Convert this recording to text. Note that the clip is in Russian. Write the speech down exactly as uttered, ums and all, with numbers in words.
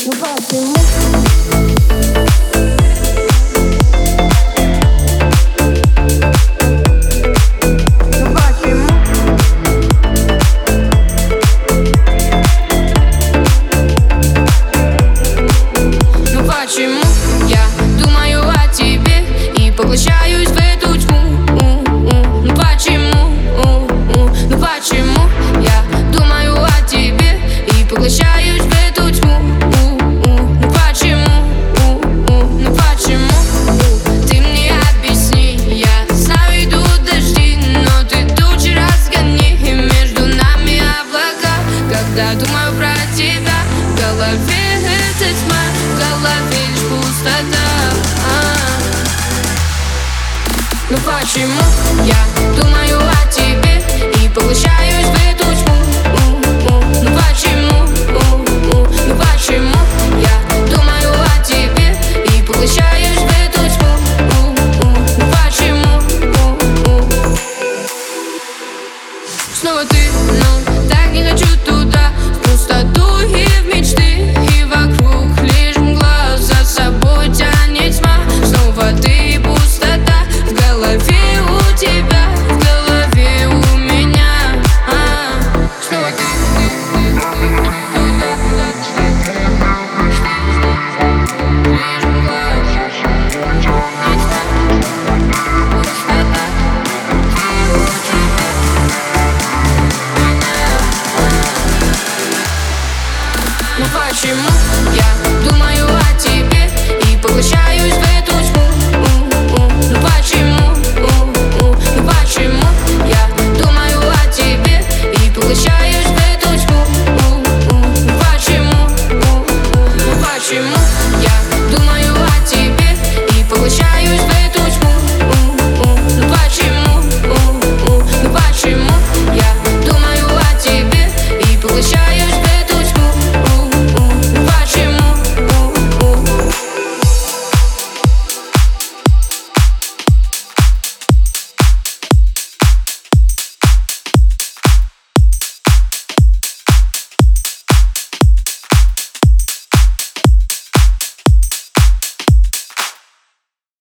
Поглощаюсь в эту тьму. Ну почему? Ну почему я думаю о тебе и поглощаюсь в эту тьму? Ну почему? Ну почему? Ты мне объясни. Я знаю, идут дожди, но ты тучи разгони, и между нами облака. Когда думаю про тебя, в голове эта тьма, в голове лишь пустота. Ну почему я думаю о тебе и поглощаюсь в эту тьму? Ну почему? Ну почему я думаю о тебе и поглощаюсь в эту тьму? Ну почему? Снова ты, но так не хочу туда, в пустоту и в мечты, и вокруг лишь мгла, за собой тянет тьма. Снова ты, пустота в голове у тебя, в голове у меня. А, снова ты. Ну почему я думаю